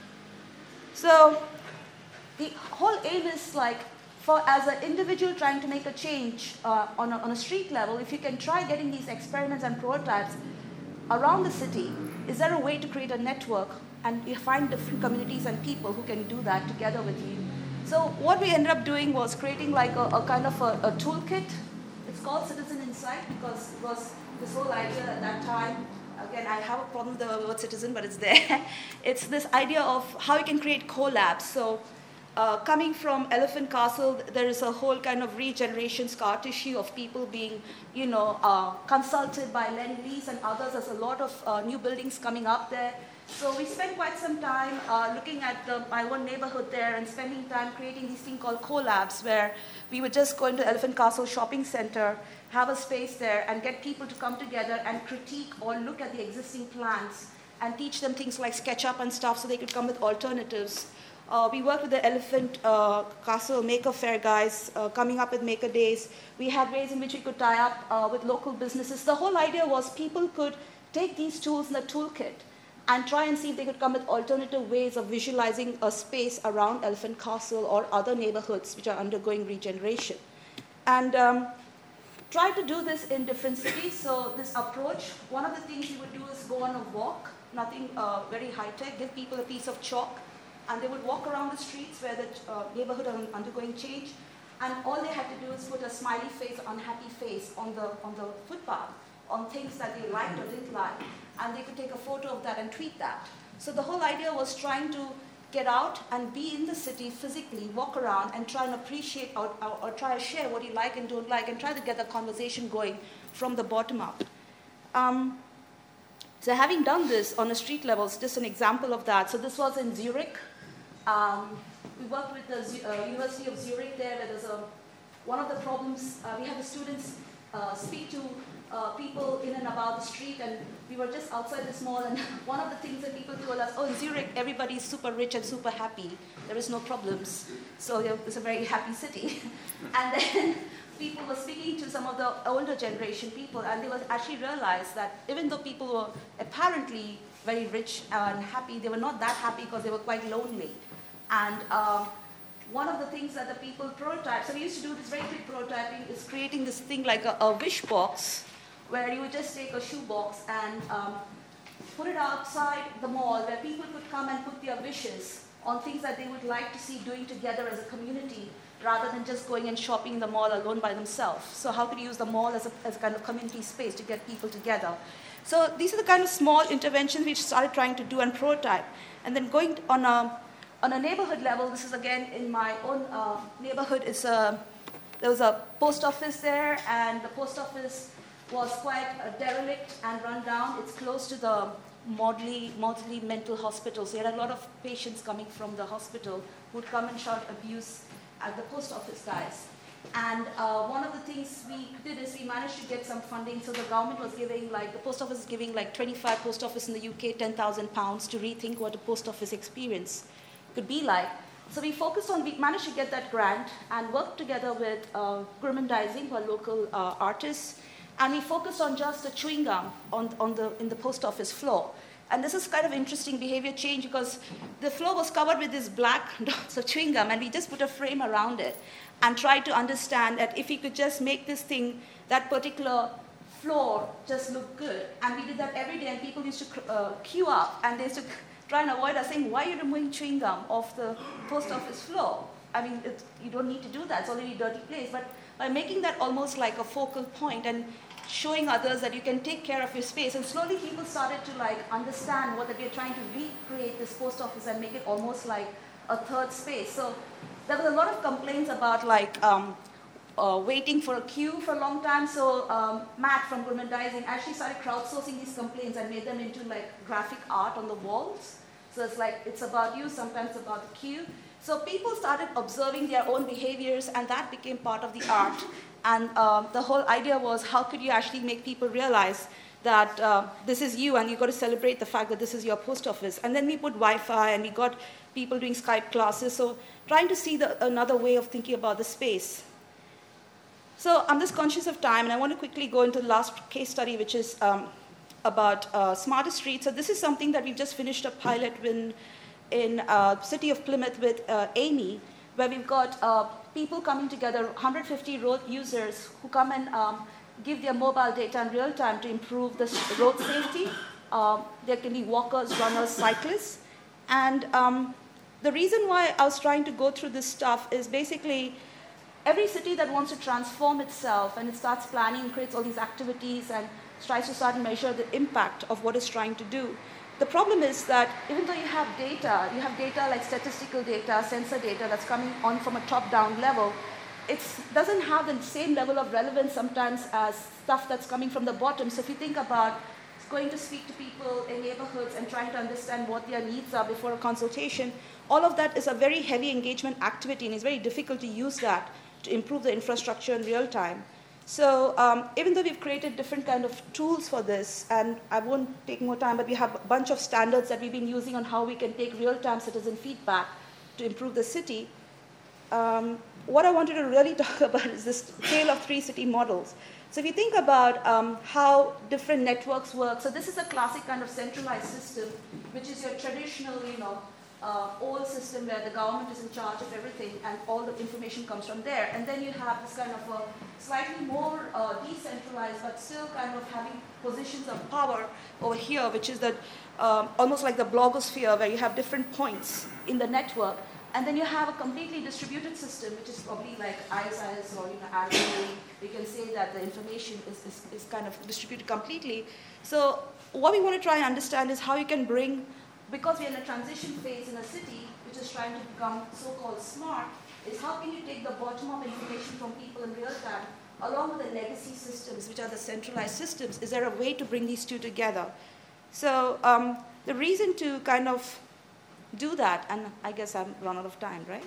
So the whole aim is like, for as an individual trying to make a change uh, on, a, on a street level, if you can try getting these experiments and prototypes around the city, is there a way to create a network and you find different communities and people who can do that together with you? So what we ended up doing was creating like a, a kind of a, a toolkit. It's called Citizen Insight because it was this whole idea at that time. Again, I have a problem with the word citizen, but it's there. It's this idea of how you can create collabs. So uh, coming from Elephant Castle, there is a whole kind of regeneration scar tissue of people being, you know, uh, consulted by Lend-Lease and others. There's a lot of uh, new buildings coming up there. So we spent quite some time uh, looking at the, my own neighborhood there and spending time creating these things called collabs, where we would just go into Elephant Castle Shopping Center, have a space there, and get people to come together and critique or look at the existing plans and teach them things like SketchUp and stuff so they could come with alternatives. Uh, we worked with the Elephant uh, Castle Maker Fair guys, uh, coming up with Maker Days. We had ways in which we could tie up uh, with local businesses. The whole idea was people could take these tools in the toolkit and try and see if they could come with alternative ways of visualizing a space around Elephant Castle or other neighborhoods which are undergoing regeneration. And um, try to do this in different cities. So this approach, one of the things you would do is go on a walk, nothing uh, very high-tech, give people a piece of chalk, and they would walk around the streets where the uh, neighborhood are undergoing change, and all they had to do is put a smiley face, unhappy face on the, on the footpath, on things that they liked or didn't like, and they could take a photo of that and tweet that. So the whole idea was trying to get out and be in the city physically, walk around and try and appreciate or, or, or try to share what you like and don't like, and try to get the conversation going from the bottom up. Um, so having done this on a street level is just an example of that. So this was in Zurich. Um, we worked with the uh, University of Zurich there, where there's a, one of the problems, uh, we had the students uh, speak to uh, people in and about the street, and we were just outside this mall, and one of the things that people told us, oh, in Zurich, everybody is super rich and super happy. There is no problems. So you know, it's a very happy city. And then people were speaking to some of the older generation people, and they were actually realized that even though people were apparently very rich and happy, they were not that happy because they were quite lonely. And um, one of the things that the people prototype, so we used to do this very quick prototyping, is creating this thing like a, a wish box, where you would just take a shoe box and um, put it outside the mall, where people could come and put their wishes on things that they would like to see doing together as a community, rather than just going and shopping in the mall alone by themselves. So how could you use the mall as a, as a kind of community space to get people together? So these are the kind of small interventions we started trying to do and prototype. And then going on a, on a neighborhood level, this is again in my own uh, neighborhood, it's a, there was a post office there, and the post office was quite uh, derelict and run down. It's close to the Maudley, Maudley Mental Hospital. So you had a lot of patients coming from the hospital who would come and shout abuse at the post office guys. And uh, one of the things we did is we managed to get some funding. So the government was giving, like, the post office is giving like twenty-five post office in the U K, ten thousand pounds to rethink what a post office experience could be like. So we focused on, we managed to get that grant and worked together with uh, Gourmandizing, who are local uh, artists. And we focused on just a chewing gum on, on the, in the post office floor. And this is kind of interesting behavior change, because the floor was covered with these black dots of chewing gum, and we just put a frame around it and tried to understand that if we could just make this thing, that particular floor, just look good. And we did that every day, and people used to uh, queue up, and they used to try and avoid us, saying, why are you removing chewing gum off the post office floor? I mean, it, you don't need to do that. It's already a dirty place. But by making that almost like a focal point and showing others that you can take care of your space, and slowly people started to like understand what that we're trying to recreate this post office and make it almost like a third space. So there was a lot of complaints about like um, uh, waiting for a queue for a long time. So um, Matt from Gourmandizing actually started crowdsourcing these complaints and made them into like graphic art on the walls. So it's like, it's about you, sometimes about the queue. So people started observing their own behaviors, and that became part of the art. And uh, the whole idea was, how could you actually make people realize that uh, this is you, and you've got to celebrate the fact that this is your post office. And then we put Wi-Fi, and we got people doing Skype classes. So trying to see the, another way of thinking about the space. So I'm just conscious of time, and I want to quickly go into the last case study, which is um, about uh, smarter streets. So this is something that we've just finished a pilot in in uh, city of Plymouth with uh, Amy, where we've got uh, people coming together, one hundred fifty road users who come and um, give their mobile data in real time to improve the road safety. Um, there can be walkers, runners, cyclists. And um, the reason why I was trying to go through this stuff is basically every city that wants to transform itself and it starts planning, creates all these activities and tries to start and measure the impact of what it's trying to do. The problem is that even though you have data, you have data like statistical data, sensor data that's coming on from a top-down level, it doesn't have the same level of relevance sometimes as stuff that's coming from the bottom. So if you think about going to speak to people in neighborhoods and trying to understand what their needs are before a consultation, all of that is a very heavy engagement activity, and it's very difficult to use that to improve the infrastructure in real time. So um, even though we've created different kind of tools for this, and I won't take more time, but we have a bunch of standards that we've been using on how we can take real-time citizen feedback to improve the city. Um, what I wanted to really talk about is this tale of three city models. So if you think about um, how different networks work, so this is a classic kind of centralized system, which is your traditional, you know, uh, old system where the government is in charge of everything and all the information comes from there. And then you have this kind of a slightly more uh, decentralized, but still kind of having positions of power over here, which is that um, almost like the blogosphere, where you have different points in the network. And then you have a completely distributed system, which is probably like I S S or you know, R T A. We can say that the information is, is, is kind of distributed completely. So what we want to try and understand is how you can bring, because we're in a transition phase in a city, which is trying to become so-called smart, is how can you take the bottom-up information from people in real time, along with the legacy systems, which are the centralized systems. Is there a way to bring these two together? So um, the reason to kind of do that, and I guess I'm run out of time, right?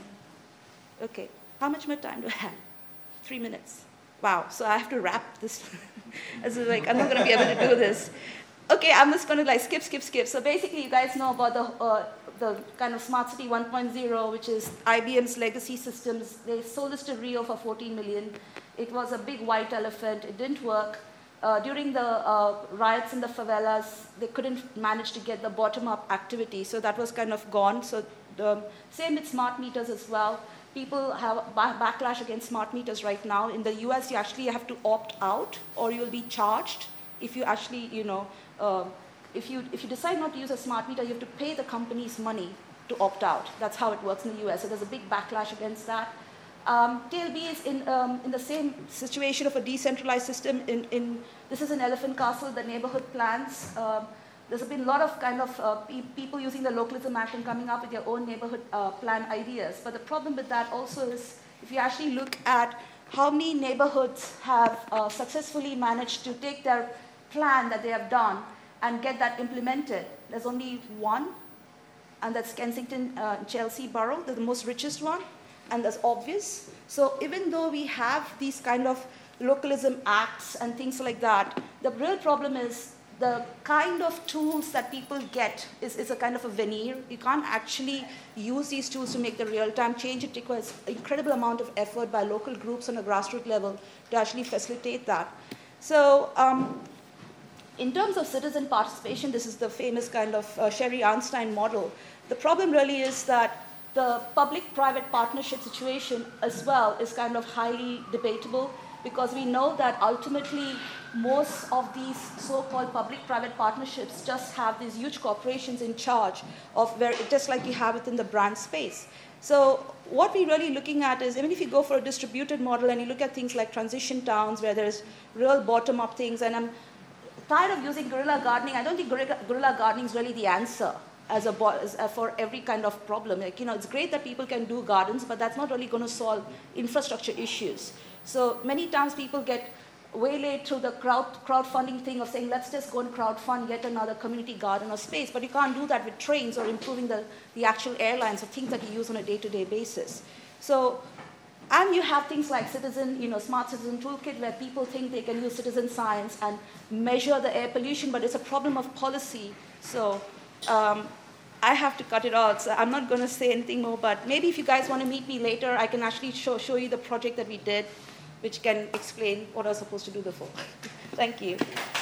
Okay, how much more time do I have? Three minutes. Wow, so I have to wrap this. As like, I'm not going to be able to do this. Okay, I'm just going to like skip, skip, skip. So basically, you guys know about the uh, the kind of Smart City one point oh, which is I B M's legacy systems. They sold this to Rio for fourteen million. It was a big white elephant. It didn't work. Uh, during the uh, riots in the favelas, they couldn't manage to get the bottom-up activity, so that was kind of gone. So the same with smart meters as well. People have ba- backlash against smart meters right now. In the U S, you actually have to opt out, or you'll be charged if you actually, you know, uh, if you if you decide not to use a smart meter, you have to pay the companies money to opt out. That's how it works in the U S. So there's a big backlash against that. Um, T L B is in, um, in the same situation of a decentralized system. In, in this is in Elephant Castle, the neighborhood plans. Um, there's been a lot of kind of uh, pe- people using the Localism Act and coming up with their own neighborhood uh, plan ideas. But the problem with that also is, if you actually look at how many neighborhoods have uh, successfully managed to take their plan that they have done and get that implemented, there's only one, and that's Kensington, uh, Chelsea Borough. They're the most richest one. And that's obvious. So even though we have these kind of localism acts and things like that, the real problem is the kind of tools that people get is, is a kind of a veneer. You can't actually use these tools to make the real-time change. It requires an incredible amount of effort by local groups on a grassroots level to actually facilitate that. So um, in terms of citizen participation, this is the famous kind of uh, Sherry Arnstein model. The problem really is that the public-private partnership situation as well is kind of highly debatable, because we know that ultimately most of these so-called public-private partnerships just have these huge corporations in charge of where, just like you have within the brand space. So what we're really looking at is, even if you go for a distributed model and you look at things like transition towns where there's real bottom-up things, and I'm tired of using guerrilla gardening. I don't think guerrilla, guerrilla gardening is really the answer as a as, uh, for every kind of problem. Like, you know, it's great that people can do gardens, but that's not really going to solve infrastructure issues. So many times people get waylaid through the crowd crowdfunding thing of saying, let's just go and crowdfund yet another community garden or space. But you can't do that with trains or improving the, the actual airlines or things that you use on a day-to-day basis. So, and you have things like citizen, you know, smart citizen toolkit, where people think they can use citizen science and measure the air pollution, but it's a problem of policy. So um, I have to cut it out. So I'm not going to say anything more, but maybe if you guys want to meet me later, I can actually show, show you the project that we did, which can explain what I was supposed to do before. Thank you.